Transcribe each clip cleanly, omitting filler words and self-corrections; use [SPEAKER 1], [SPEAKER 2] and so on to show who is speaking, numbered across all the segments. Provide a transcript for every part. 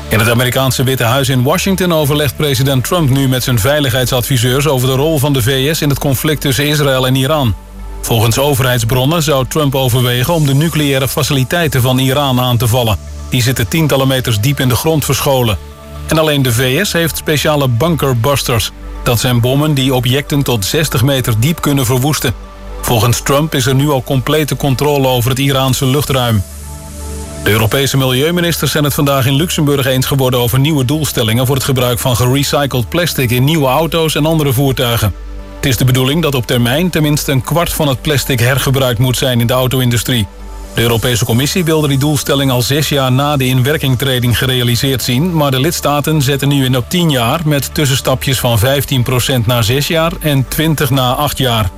[SPEAKER 1] In het Amerikaanse Witte Huis in Washington overlegt president Trump nu met zijn veiligheidsadviseurs over de rol van de VS in het conflict tussen Israël en Iran. Volgens overheidsbronnen zou Trump overwegen om de nucleaire faciliteiten van Iran aan te vallen. Die zitten tientallen meters diep in de grond verscholen. En alleen de VS heeft speciale bunkerbusters. Dat zijn bommen die objecten tot 60 meter diep kunnen verwoesten. Volgens Trump is er nu al complete controle over het Iraanse luchtruim. De Europese milieuministers zijn het vandaag in Luxemburg eens geworden over nieuwe doelstellingen voor het gebruik van gerecycled plastic in nieuwe auto's en andere voertuigen. Het is de bedoeling dat op termijn tenminste een kwart van het plastic hergebruikt moet zijn in de auto-industrie. De Europese Commissie wilde die doelstelling al 6 jaar na de inwerkingtreding gerealiseerd zien, maar de lidstaten zetten nu in op 10 jaar met tussenstapjes van 15% na 6 jaar en 20% na 8 jaar.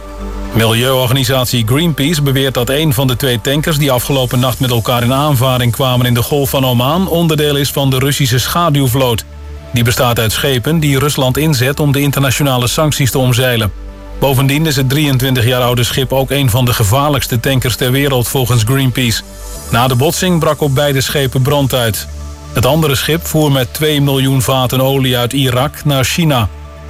[SPEAKER 1] Milieuorganisatie Greenpeace beweert dat een van de 2 tankers die afgelopen nacht met elkaar in aanvaring kwamen in de Golf van Oman onderdeel is van de Russische schaduwvloot. Die bestaat uit schepen die Rusland inzet om de internationale sancties te omzeilen. Bovendien is het 23 jaar oude schip ook een van de gevaarlijkste tankers ter wereld volgens Greenpeace. Na de botsing brak op beide schepen brand uit. Het andere schip voer met 2 miljoen vaten olie uit Irak naar China.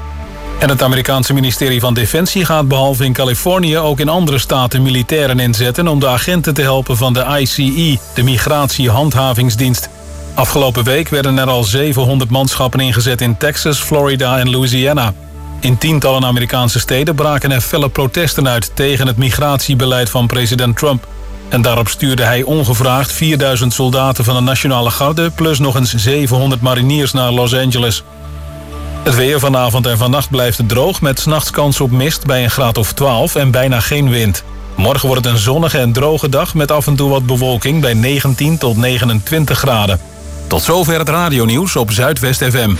[SPEAKER 1] En het Amerikaanse ministerie van Defensie gaat behalve in Californië ook in andere staten militairen inzetten om de agenten te helpen van de ICE, de Migratiehandhavingsdienst. Afgelopen week werden er al 700 manschappen ingezet in Texas, Florida en Louisiana. In tientallen Amerikaanse steden braken er felle protesten uit tegen het migratiebeleid van president Trump. En daarop stuurde hij ongevraagd 4000 soldaten van de Nationale Garde plus nog eens 700 mariniers naar Los Angeles. Het weer vanavond en vannacht blijft droog met 's nachts kans op mist bij een graad of 12 en bijna geen wind. Morgen wordt het een zonnige en droge dag met af en toe wat bewolking bij 19 tot 29 graden. Tot zover het radionieuws op Zuidwest FM.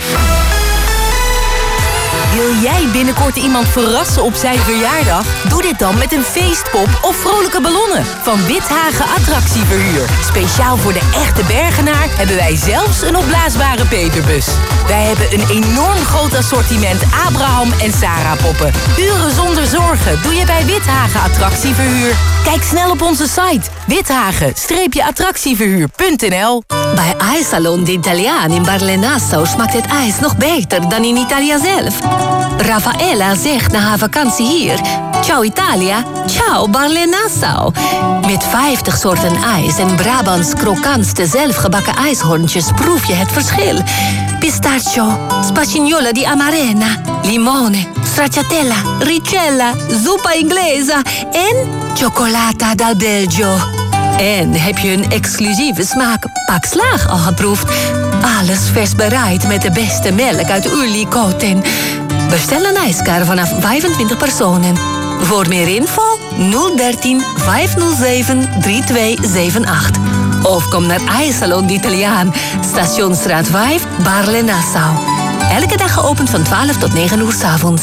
[SPEAKER 2] Wil jij binnenkort iemand verrassen op zijn verjaardag? Doe dit dan met een feestpop of vrolijke ballonnen van Withagen Attractieverhuur. Speciaal voor de echte Bergenaar hebben wij zelfs een opblaasbare peperbus. Wij hebben een enorm groot assortiment Abraham en Sarah poppen. Uren zonder zorgen doe je bij Withagen Attractieverhuur. Kijk snel op onze site withagen-attractieverhuur.nl.
[SPEAKER 3] Bij IJssalon de Italiaan in Barle-Nassau smaakt het ijs nog beter dan in Italia zelf. Raffaella zegt na haar vakantie hier: ciao Italia, ciao Barle-Nassau. Met 50 soorten ijs en Brabants krokantste zelfgebakken ijshorntjes proef je het verschil. Pistachio, spagnola di Amarena, limone, stracciatella, ricella, zuppa inglesa en cioccolata dal Belgio. En heb je een exclusieve smaak Pak Slaag al geproefd? Alles vers bereid met de beste melk uit Ulikoten. Bestel een ijskar vanaf 25 personen. Voor meer info 013 507 3278. Of kom naar IJssalon d'Italiaan, Stationsstraat 5, Barle-Nassau. Elke dag geopend van 12 tot 9 uur 's avonds.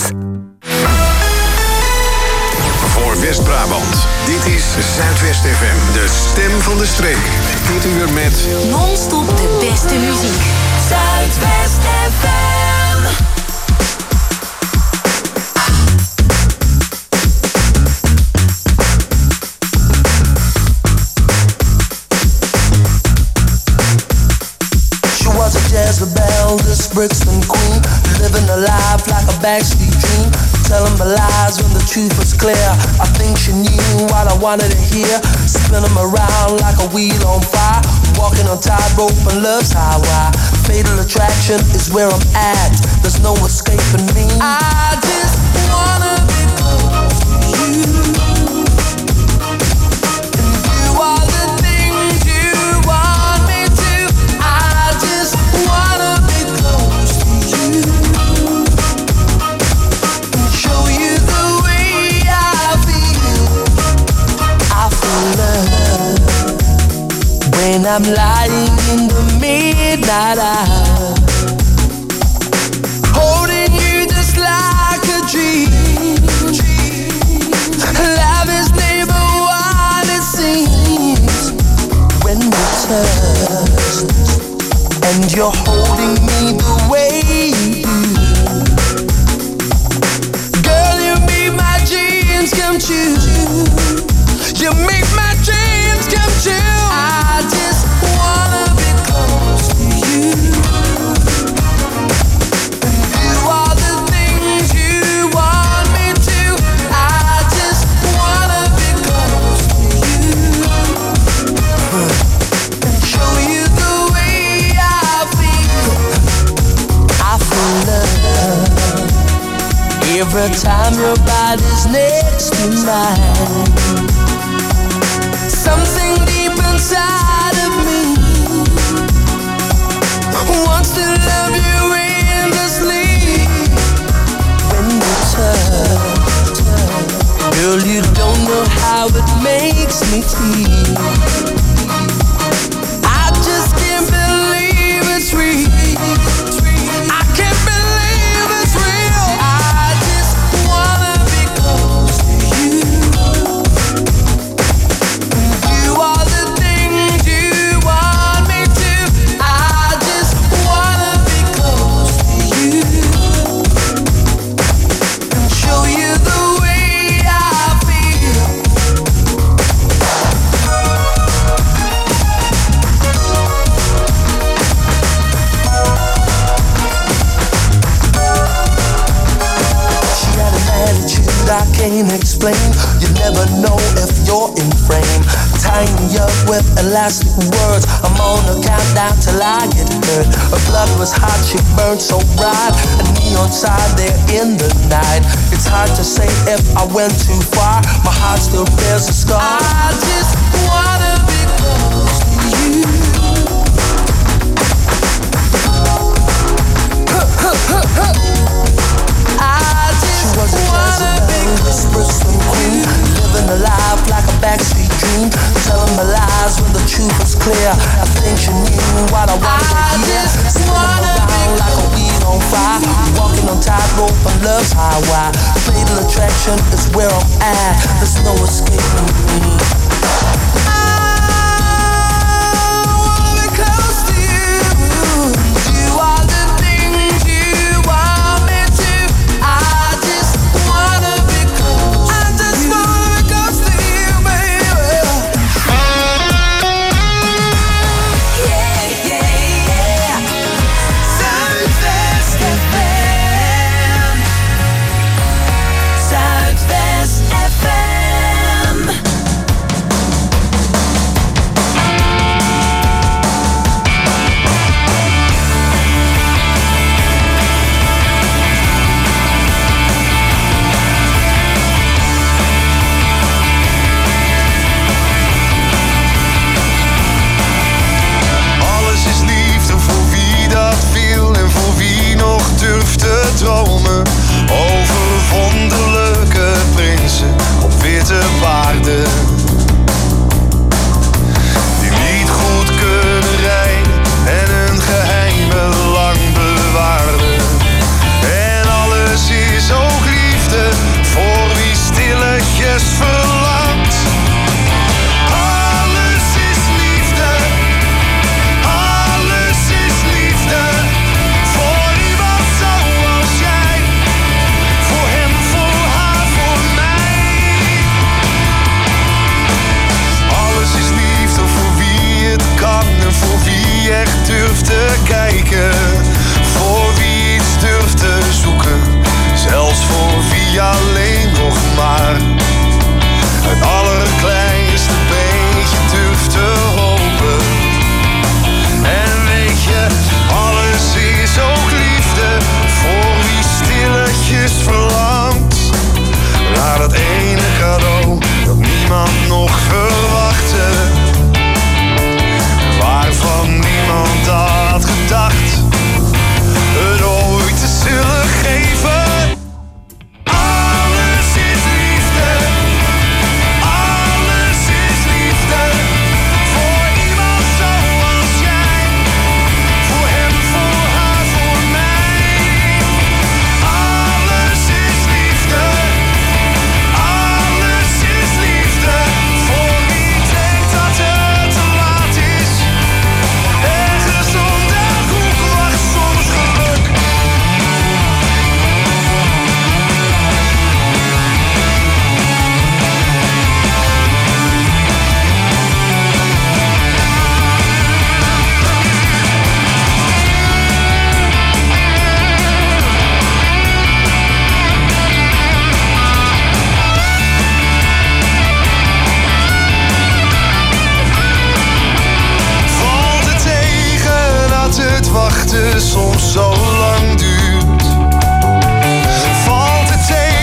[SPEAKER 4] Voor West-Brabant, dit is Zuidwest FM, de stem van de streek. Dit uur met
[SPEAKER 2] Non-stop de beste muziek. Zuidwest FM.
[SPEAKER 5] Jezebel, this Brixton queen, living a life like a backstreet dream, telling my lies when the truth was clear. I think she knew what I wanted to hear, spinning me around like a wheel on fire, walking on tightrope and love's highway. Fatal attraction is where I'm at, there's no escaping me. I just wanna be close to you. When I'm lying in the midnight hour, holding you just like a dream. Love is never what it seems. When we touch and you're holding me the way you do, girl, you make my dreams come true. You make my dreams come true. I just wanna be close to you. every time your body's next to mine. Something deep inside of me wants to love you endlessly. When you touch, girl, you don't know how it makes me feel. I just can't believe it's real. I can't believe it's real. I just wanna be close to you. Do all the things you want me to. I just wanna be close to you and show you the way I feel. She had an attitude I can't explain. You never know if you're in frame. Tying me up with elastic words. I'm on a countdown till I get hurt. Her blood was hot, she burned so bright. A neon sign there in the night. It's hard to say if I went too far. My heart still bears a scar. I just wanna be close to you. I just wanna be close to you. Living a life like a backstreet dream. Telling my lies when the truth is clear. I think you knew what I wanted to hear. Spinning around like a weed on fire. Walking on tightrope on love's highway. Fatal attraction is where I'm at. There's no escaping me. I wanna be close to you. Do all the things you want me to. I just wanna be close. I just wanna be close to you, baby. Yeah, yeah, yeah. Zuidwest FM. Zuidwest FM.
[SPEAKER 6] Alles is liefde voor wie dat wil en voor wie nog durft te dromen. Over wonderlijke prinsen op witte paarden. Die niet goed kunnen rijden en hun geheimen lang bewaarden. En alles is ook liefde voor wie stilletjes verlangt. Alles is liefde. Alles is liefde voor iemand zoals jij. Voor hem, voor haar, voor mij. Alles is liefde voor wie het kan en voor wie echt durft te kijken. Voor wie iets durft te zoeken, zelfs voor wie alleen nog maar het allerkleinste beetje durft te hopen. En weet je, alles is ook liefde voor wie stilletjes verlangt naar dat ene cadeau dat niemand nog verwachtte. Waarvan niemand had gedacht het ooit te zullen geven. Alles is liefde. Alles is liefde voor iemand zoals jij. Voor hem, voor haar, voor mij. Alles is liefde. Alles is liefde voor wie denkt dat het te laat is. Ergens onder de hoek wacht soms geluk. Valt het tegen dat het wachten soms zo lang duurt? Valt het tegen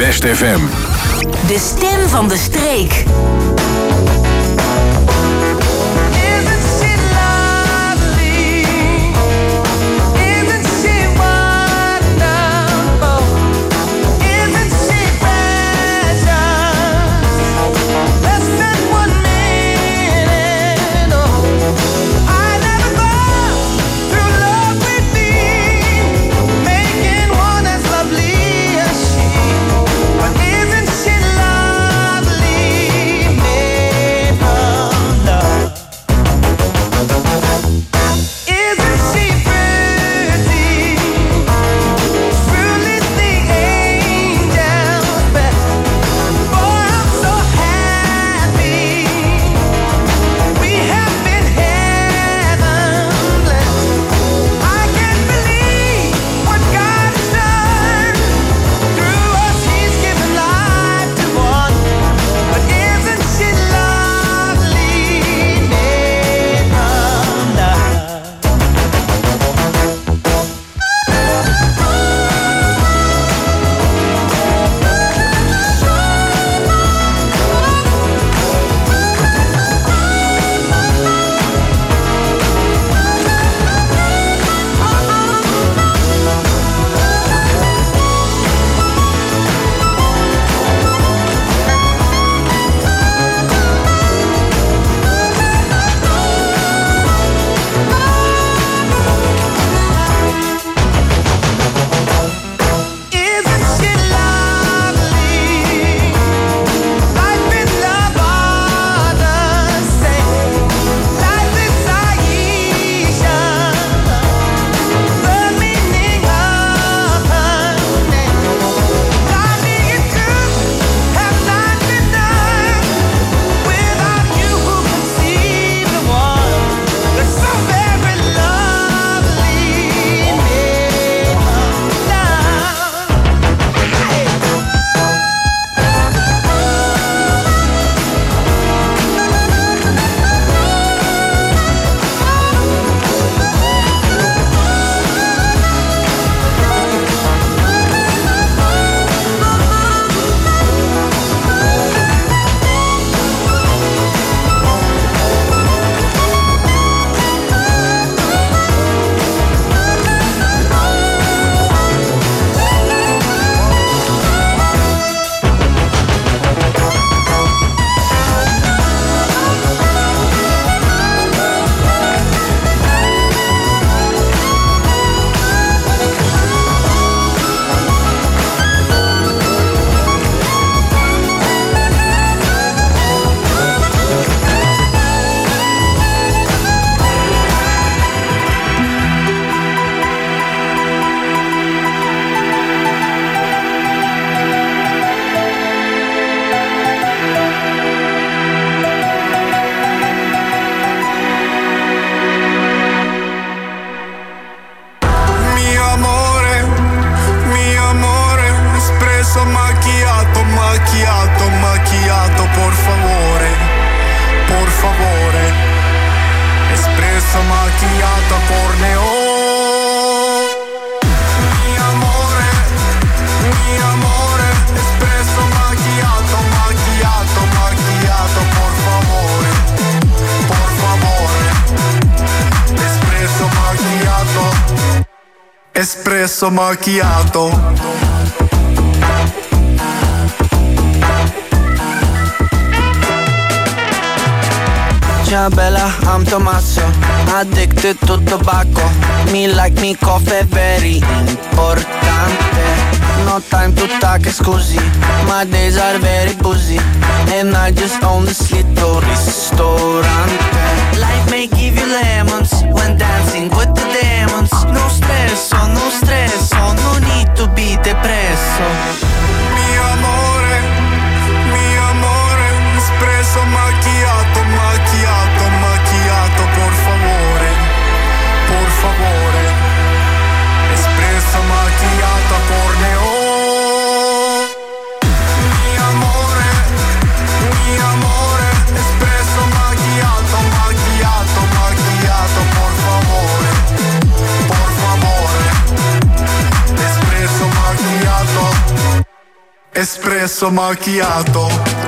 [SPEAKER 4] Zuidwest FM.
[SPEAKER 2] De stem van de streek.
[SPEAKER 6] Espresso macchiato.
[SPEAKER 5] Ciao bella, I'm Tommaso, addicted to tobacco. Me like me coffee very importante. No time to talk, scusi, my days are very busy. And I just own this little ristorante. Life may give you lemons when dancing with the demons. No stress, no need to be depresso.
[SPEAKER 6] Mi amore, espresso macchiato, macchiato, macchiato, por favore, espresso macchiato, corneo. Mi amore, espresso macchiato, macchiato, macchiato, por favore, espresso macchiato. espresso macchiato.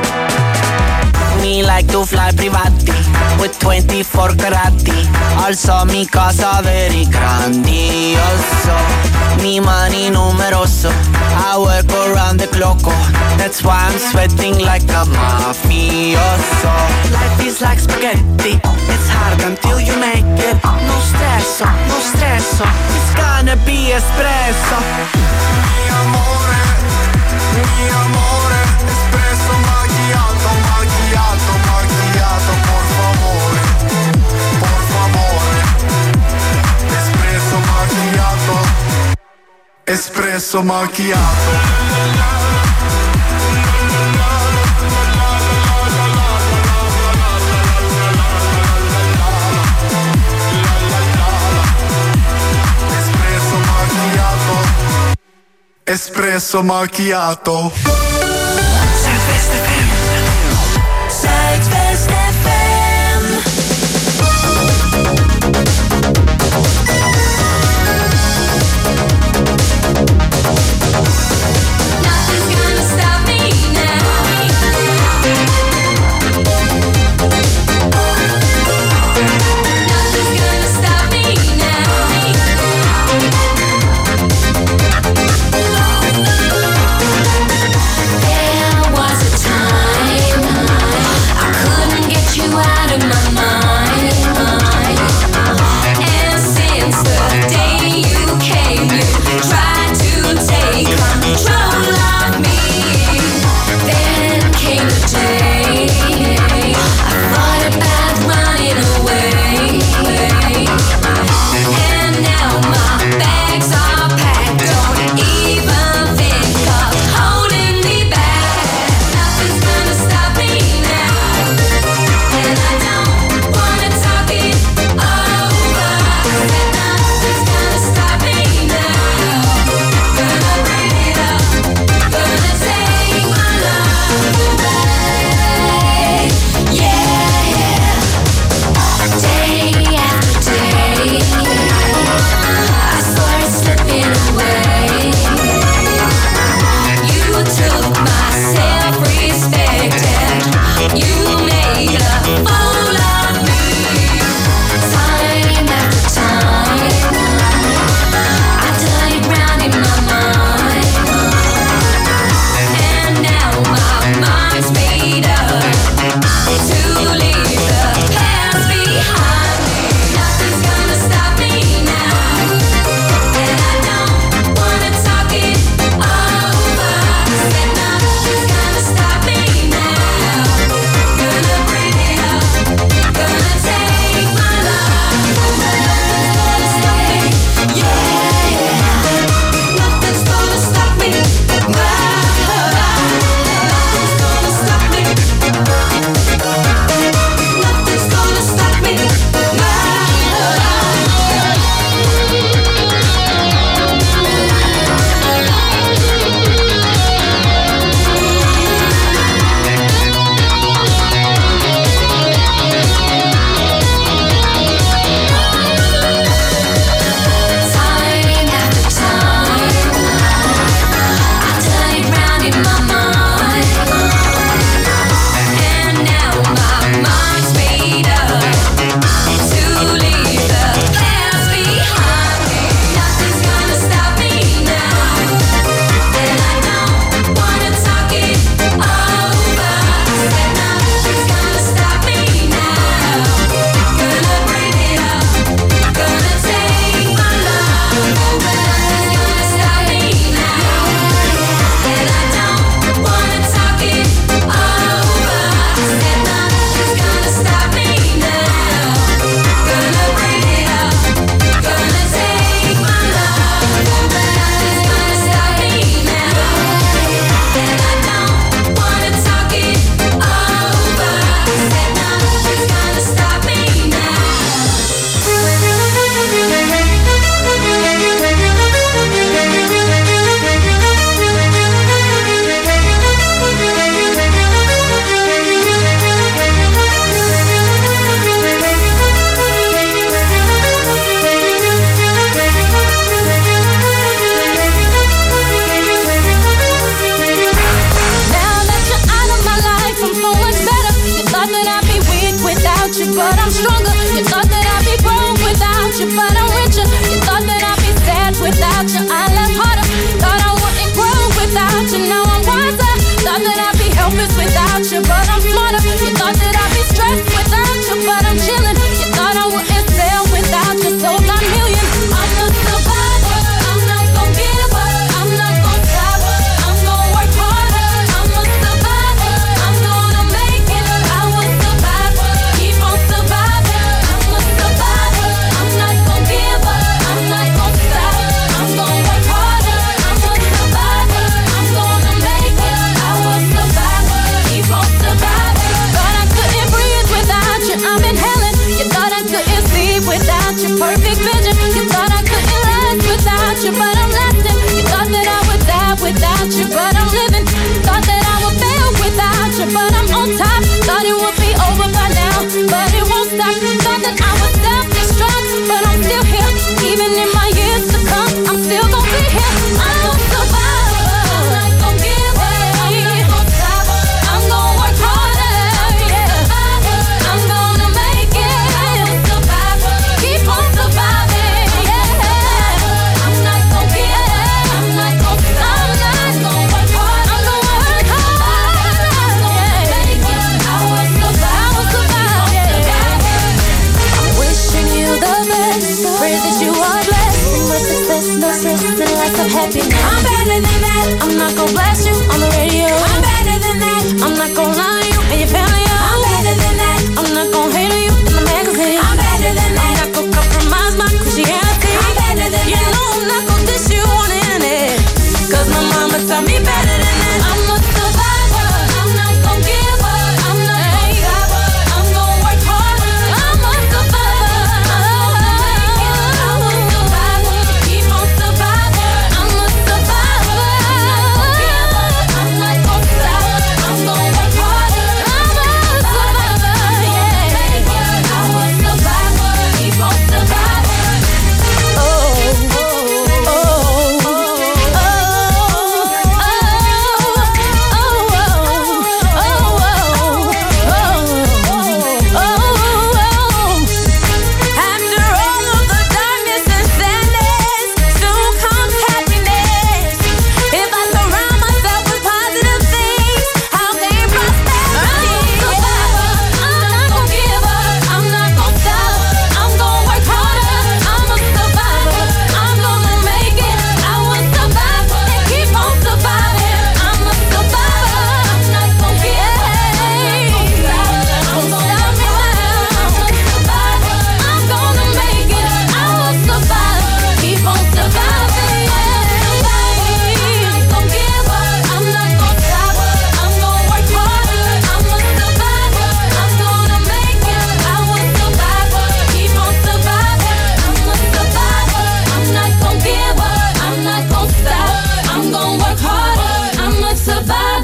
[SPEAKER 5] Me like to fly privati with 24 carati. Also mi casa very grandioso. Mi mani numeroso. I work around the clock. That's why I'm sweating like a mafioso. Life is like spaghetti. It's hard until you make it. No stresso, no stresso. It's gonna be espresso.
[SPEAKER 6] Mi amore, espresso macchiato, macchiato, macchiato, por favore, espresso macchiato, espresso macchiato. Espresso macchiato.
[SPEAKER 5] Zuidwest FM. Zuidwest FM.
[SPEAKER 3] Nothing's gonna stop me now. Nothing's gonna stop me now. There was a time I couldn't get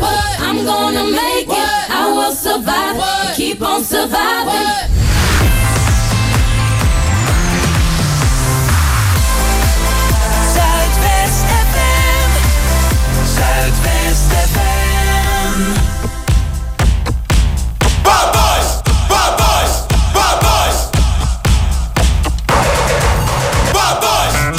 [SPEAKER 7] I'm gonna make it. I will survive. Keep on surviving.
[SPEAKER 5] Zuidwest FM. Zuidwest FM.
[SPEAKER 8] Bad boys, bad boys, bad boys. Bad boys.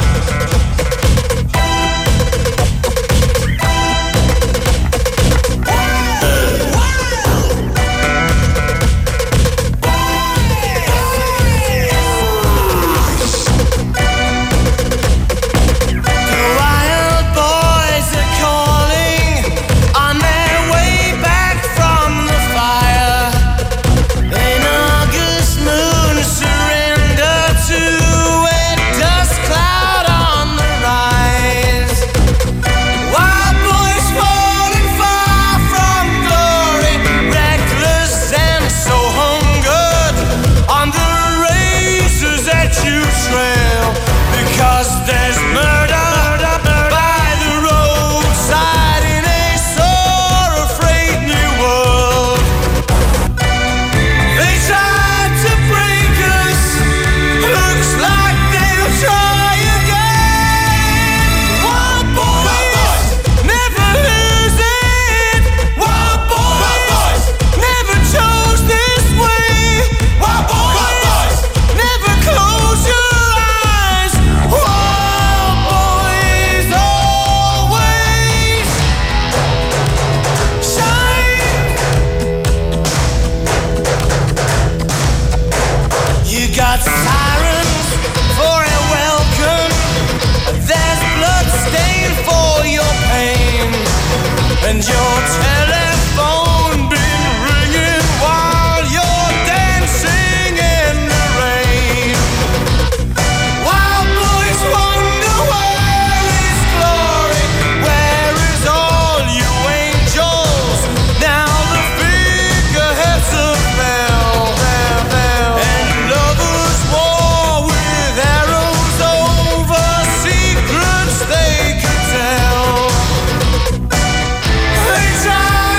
[SPEAKER 5] They could tell. They tried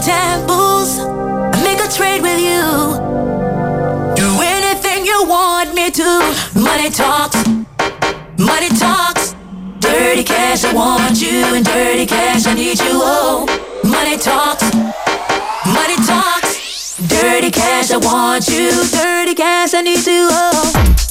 [SPEAKER 9] taboos. I make a trade with you. Do anything you want me to. Money talks. Money talks. Dirty cash, I want you. And dirty cash, I need you. Oh, money talks. Money talks. Dirty cash, I want you. Dirty cash, I need you. Oh.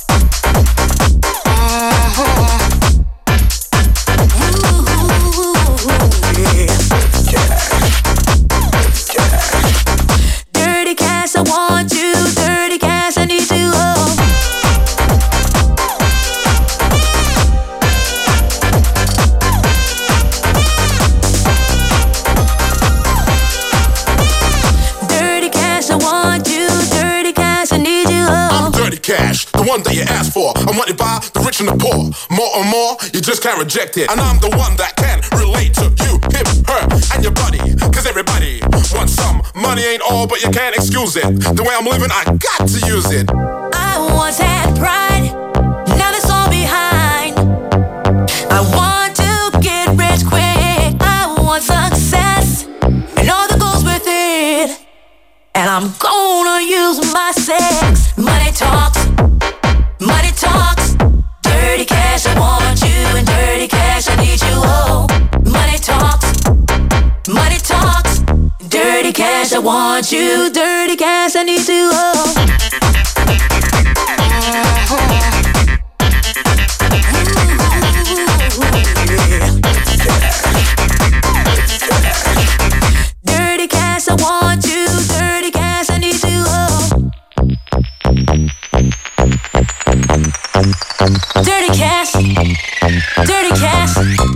[SPEAKER 9] Dirty cash, I want you. Dirty cash, I need you. Oh. Dirty cash, I want you. Dirty cash, I need you. Oh.
[SPEAKER 8] I'm dirty cash, the one that you asked for. I'm wanted by the rich and the poor. More and more, you just can't reject it. And I'm the one that can relate to you, him, her, and your buddy. Cause everybody wants some. Money ain't all, but you can't excuse it. The way I'm living, I got to use it.
[SPEAKER 9] I once had pride, now that's all behind. I want to get rich quick. I want success and all that goes with it. And I'm gonna use my sex. Money talks. Money talks. Dirty cash, I want you. And dirty cash, I need you. Oh, money talks. Money talks. Dirty cash, I want you. Dirty cash, I need you. Oh. Dirty cash, I want you. Dirty cash, I need you. Oh. Dirty cash. Dirty cash.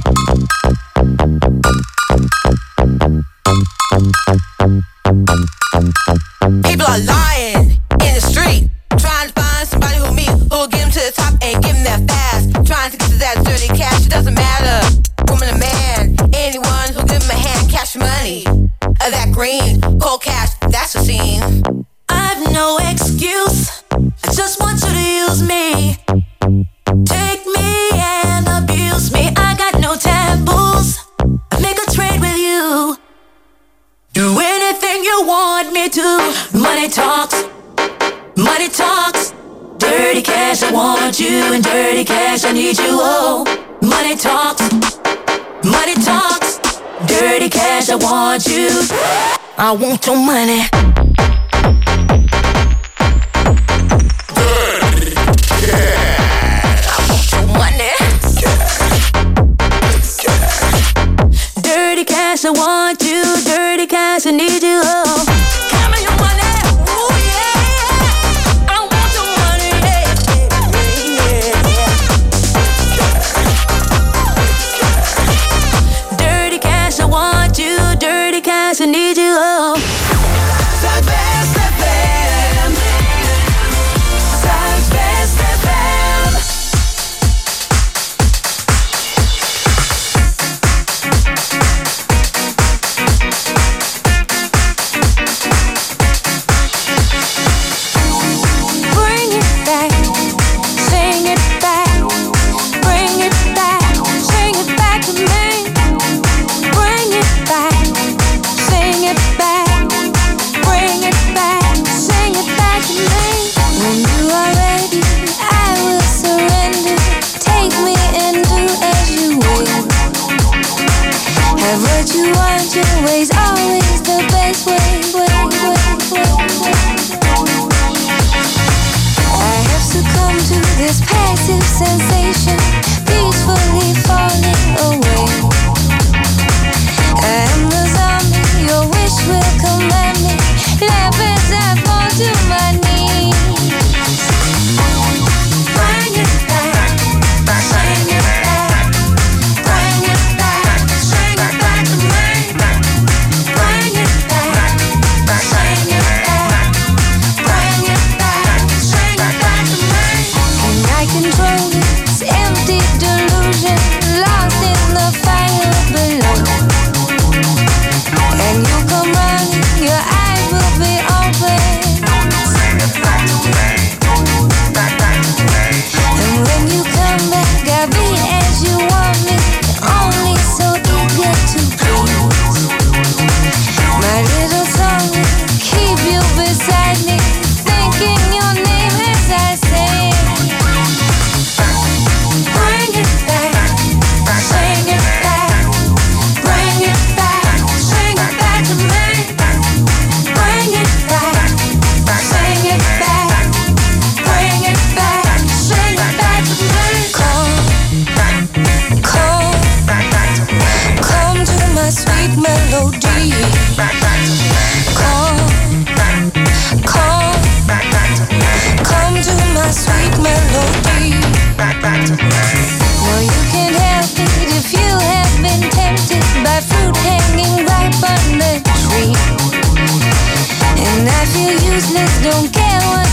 [SPEAKER 10] People are lying in the street, trying to find somebody who'll get them to the top and give them that fast. Trying to get to that dirty cash, it doesn't matter. Woman or man, anyone who'll give them a hand, cash money. That green, cold cash, that's the scene.
[SPEAKER 9] I've no excuse, I just want you to use me. Take me and abuse me, I got no taboos. I make a trade with you. Do anything you want me to. Money talks. Money talks. Dirty cash, I want you. And dirty cash, I need you. Oh, money talks. Money talks. Dirty cash, I want you. I want your money.
[SPEAKER 8] Dirty cash.
[SPEAKER 9] I want your money. Dirty cash, I want you. Dirty cash, I need you. Oh, come on, your money. Ooh, yeah. I want your money. Yeah. Dirty cash, I want you. Dirty cash, I need you. Oh.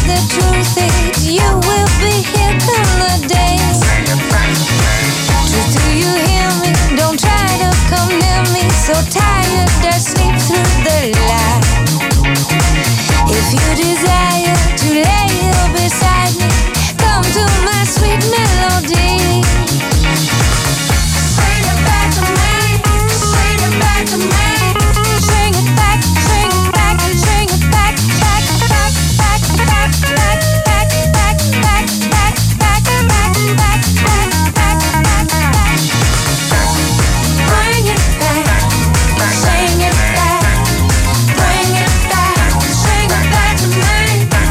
[SPEAKER 11] the truth is you will be here come the day. Truth, do you hear me? Don't try to come near me. So tired I sleep through the light. If you desire to lay here beside me, come to my sweet melody. Bring it back to me, bring it back to me. Bring it back, bring it back, bring it back, back, back, back, back, back, back, back, back, back, back, back, back, back, back, back, back. Bring it back, bring it back, bring it back, bring it back to me.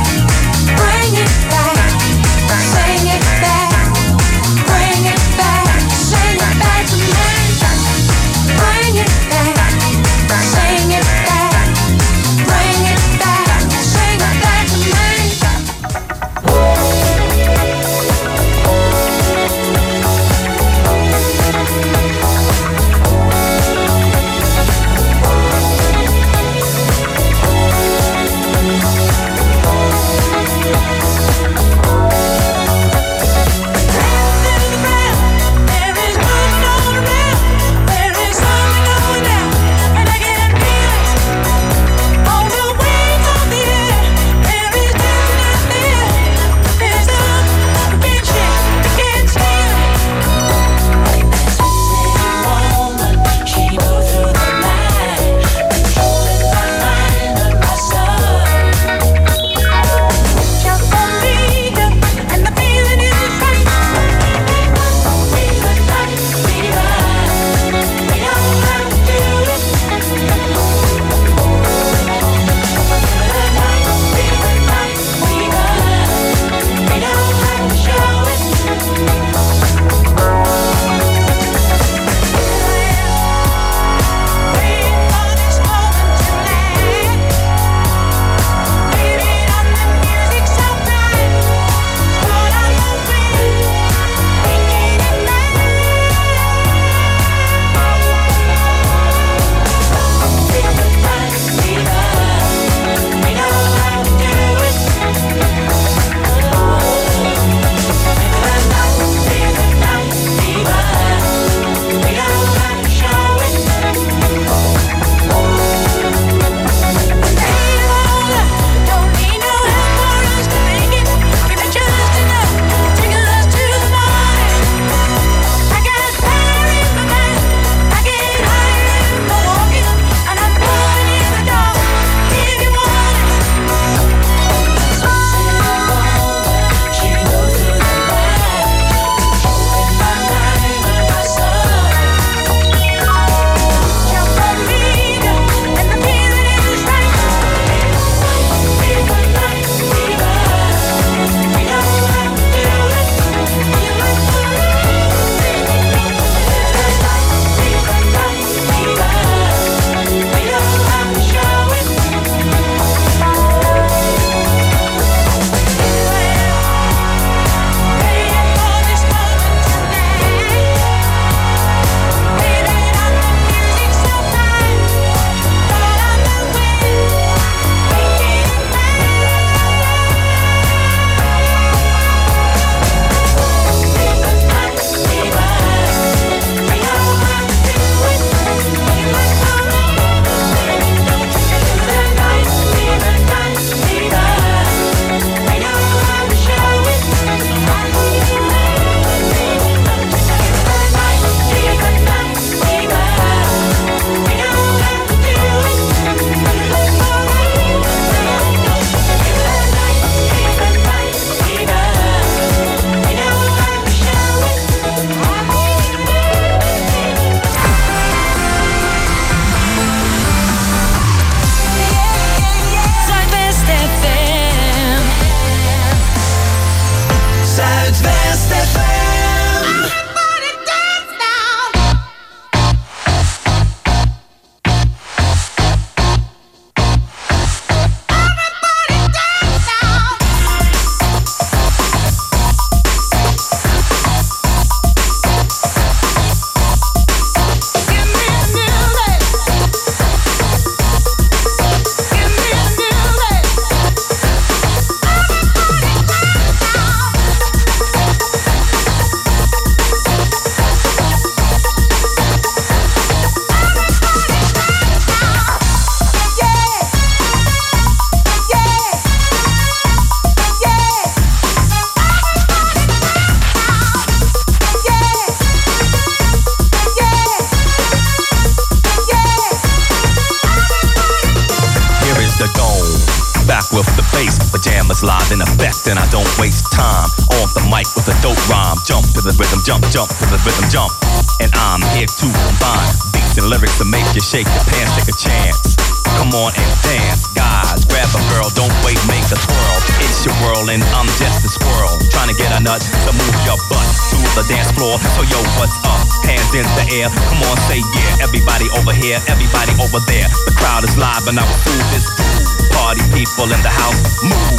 [SPEAKER 12] live in effect and I don't waste time. On the mic with a dope rhyme. Jump to the rhythm, jump to the rhythm, jump. And I'm here to combine beats and lyrics to make you shake your pants, take a chance. Come on and dance, guys. Grab a girl, don't wait, make a twirl. It's your world and I'm just a squirrel. Trying to get a nut to move your butt to the dance floor. So yo, what's up? Hands in the air. Come on, say yeah. Everybody over here, everybody over there. The crowd is live and I will prove this. Party people in the house, move.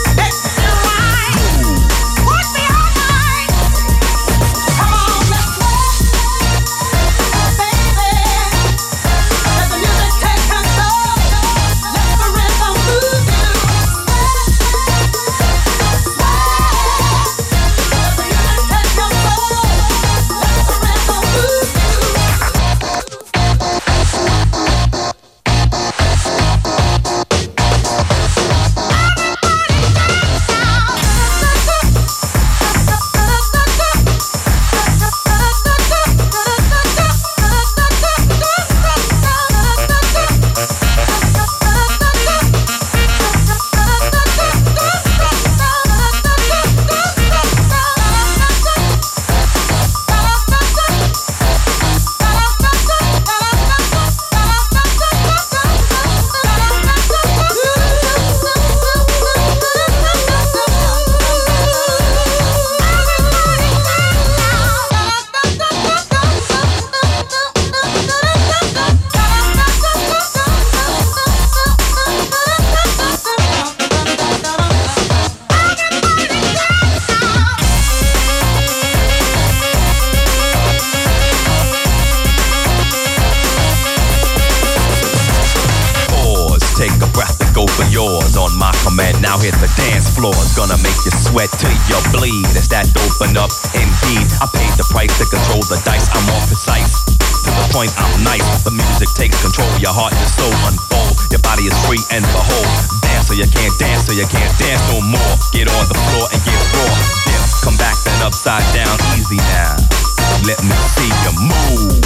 [SPEAKER 12] Now hit the dance floor, it's gonna make you sweat till you bleed. It's that open up, indeed. I paid the price to control the dice, I'm more precise. To the point, I'm nice. The music takes control, your heart, your soul unfold. Your body is free and behold. Dance so you can't dance, so you can't dance no more. Get on the floor and get raw. Dip, come back then upside down, easy now. Let me see you move.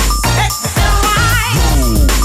[SPEAKER 12] Move.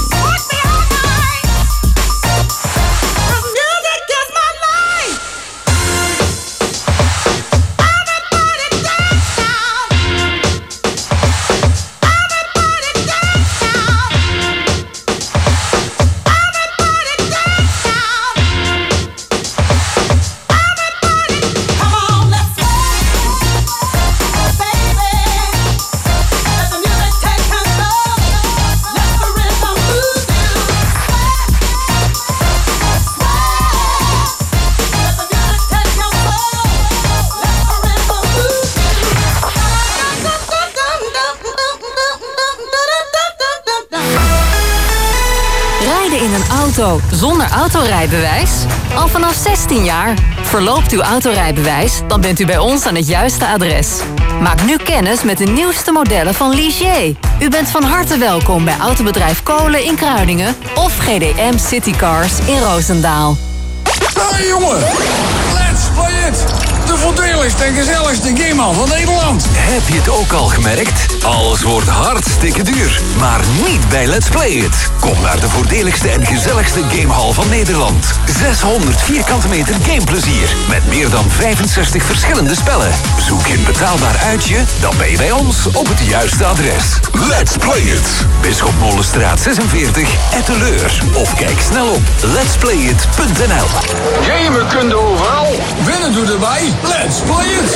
[SPEAKER 2] Zonder autorijbewijs? Al vanaf 16 jaar. Verloopt uw autorijbewijs, dan bent u bij ons aan het juiste adres. Maak nu kennis met de nieuwste modellen van Ligier. U bent van harte welkom bij Autobedrijf Kolen in Kruiningen of GDM Citycars in Roosendaal.
[SPEAKER 13] Hey jongen, let's play it! De voordeligste en gezelligste gamehal van Nederland.
[SPEAKER 14] Heb je het ook al gemerkt? Alles wordt hartstikke duur. Maar niet bij Let's Play It. Kom naar de voordeligste en gezelligste gamehal van Nederland. 600 vierkante meter gameplezier. Met meer dan 65 verschillende spellen. Zoek een betaalbaar uitje, dan ben je bij ons op het juiste adres. Let's Play It. Bisschop Molenstraat 46, Etteleur. Of kijk snel op letsplayit.nl.
[SPEAKER 13] Gamen kun je overal. Winnen doe erbij. Let's Play It.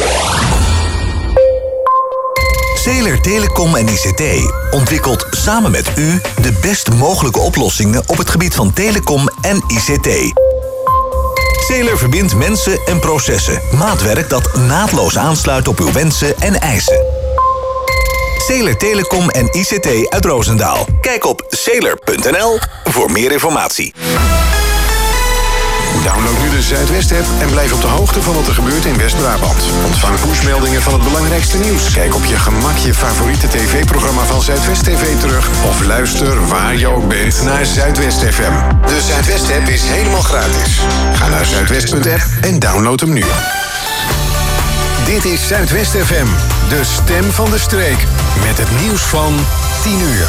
[SPEAKER 15] Zeeler Telecom en ICT ontwikkelt samen met u de best mogelijke oplossingen op het gebied van telecom en ICT. Zeeler verbindt mensen en processen. Maatwerk dat naadloos aansluit op uw wensen en eisen. Zeeler Telecom en ICT uit Roosendaal. Kijk op zeeler.nl voor meer informatie.
[SPEAKER 4] Download nu de Zuidwest-app en blijf op de hoogte van wat er gebeurt in West-Brabant. Ontvang pushmeldingen van het belangrijkste nieuws. Kijk op je gemak je favoriete tv-programma van Zuidwest TV terug. Of luister waar je ook bent naar Zuidwest FM. De Zuidwest-app is helemaal gratis. Ga naar zuidwest.app en download hem nu. Dit is Zuidwest FM, de stem van de streek. Met het nieuws van 10 uur.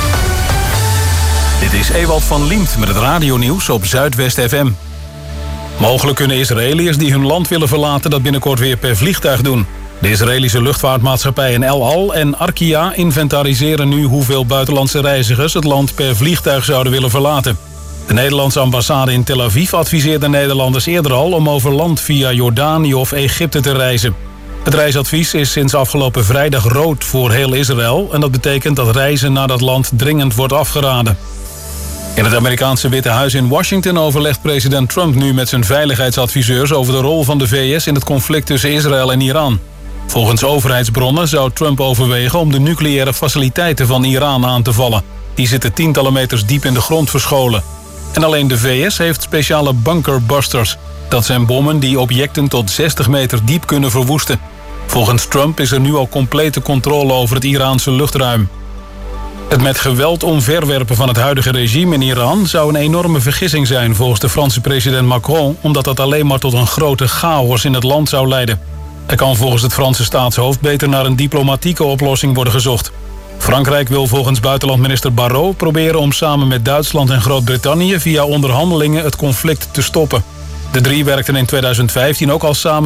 [SPEAKER 1] Dit is Ewald van Liemt met het radionieuws op Zuidwest FM. Mogelijk kunnen Israëliërs die hun land willen verlaten dat binnenkort weer per vliegtuig doen. De Israëlische luchtvaartmaatschappijen El Al en Arkia inventariseren nu hoeveel buitenlandse reizigers het land per vliegtuig zouden willen verlaten. De Nederlandse ambassade in Tel Aviv adviseerde Nederlanders eerder al om over land via Jordanië of Egypte te reizen. Het reisadvies is sinds afgelopen vrijdag rood voor heel Israël en dat betekent dat reizen naar dat land dringend wordt afgeraden. In het Amerikaanse Witte Huis in Washington overlegt president Trump nu met zijn veiligheidsadviseurs over de rol van de VS in het conflict tussen Israël en Iran. Volgens overheidsbronnen zou Trump overwegen om de nucleaire faciliteiten van Iran aan te vallen. Die zitten tientallen meters diep in de grond verscholen. En alleen de VS heeft speciale bunkerbusters. Dat zijn bommen die objecten tot 60 meter diep kunnen verwoesten. Volgens Trump is er nu al complete controle over het Iraanse luchtruim. Het met geweld omverwerpen van het huidige regime in Iran zou een enorme vergissing zijn volgens de Franse president Macron, omdat dat alleen maar tot een grote chaos in het land zou leiden. Er kan volgens het Franse staatshoofd beter naar een diplomatieke oplossing worden gezocht. Frankrijk wil volgens buitenlandminister Barrot proberen om samen met Duitsland en Groot-Brittannië via onderhandelingen het conflict te stoppen. De drie werkten in 2015 ook al samen